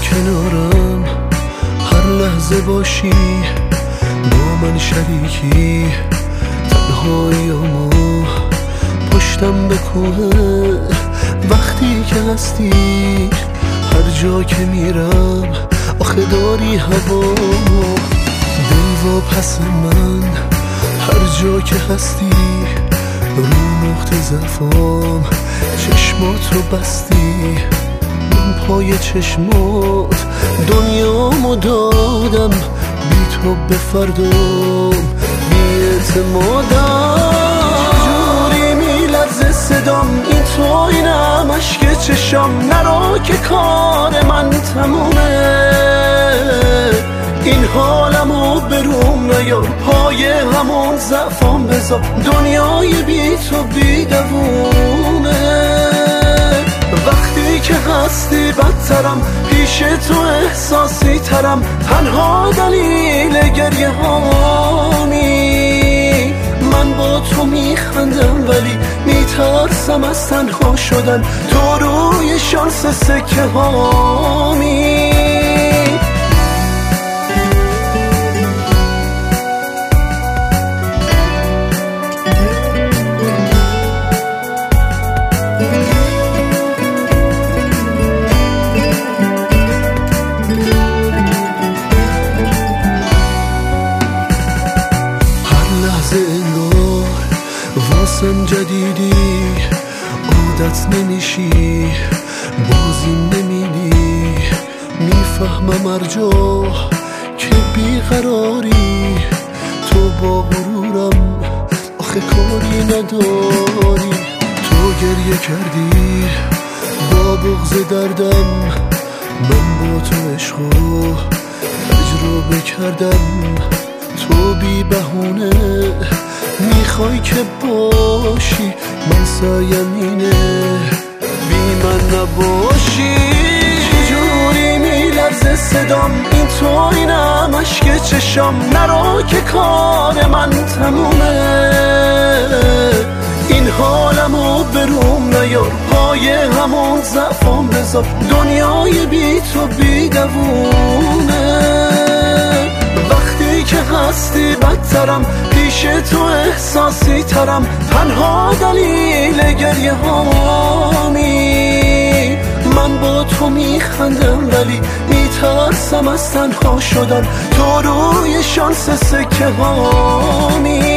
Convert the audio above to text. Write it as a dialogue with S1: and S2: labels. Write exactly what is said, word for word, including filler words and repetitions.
S1: کنارم هر لحظه باشی، با من شریکی تنهاییامو پشتم به کوه. وقتی که هستی هر جا که میرم آخه داری هوامو. دل و پس من هر جا که هستی رو نقطه ضعفام چشماتو بستی. من پای چشمات دنیامو دادم، بی تو به فردام بی اعتمادم. چجوری میلرزه صدام، این تو اینم اشک چشام. نرو که کار من تمومه، این حالمو بروم نیار، پای همون ضعفام بذار. دنیای بی تو بی دوونه، وقتی که هستی بدترم، پیش تو احساسی ترم. تنها دلیل گریه هامی، من با تو میخندم ولی میترسم از تنها شدن. تو روی شانس سکه هامی. واسم جدیدی عادت نمیشی، بازیم نمیدی. میفهمم ارجا که بیقراری، تو با غرورم آخه کاری نداری. تو گریه کردی با بغض دردم، من با تو عشقو تجربه کردم. تو بی بهونه میخوای که باشی، من سایم اینه بی من نباشی. چجوری میلرزه صدام، این تو اینم اشک چشام. نرو که کار من تمومه، این حالمو بروم نیار، پای همون ضعفام بذار. دنیای بی تو بی دوونه، وقتی که هستی بدترم، پیش تو احساسی ترم. تنها دلیل گریه هامی، من با تو میخندم ولی میترسم از تنها شدن. تو روی شانس سکه هامی.